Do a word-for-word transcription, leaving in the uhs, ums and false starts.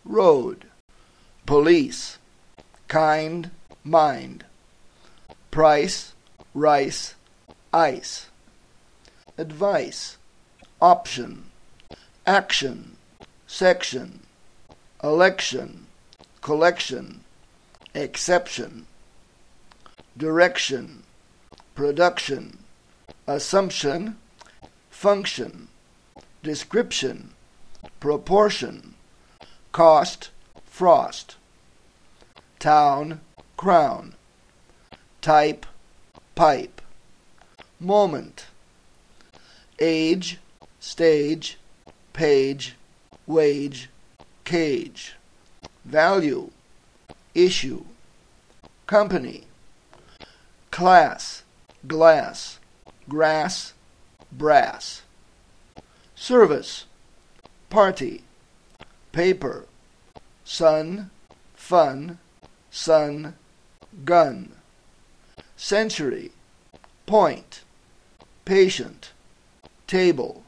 road. Police, kind, mind. Price, rice, ice. Advice, option. Action, section. Election, collection. Exception. Direction, production. Assumption, function. Description, proportion. Cost, frost. Town, crown. Type, pipe. Moment. Age, stage, page, wage, cage. Value, issue. Company. Class, glass, grass, brass. Service, party. Paper, sun, fun, sun, gun. Century, point. Patient, table.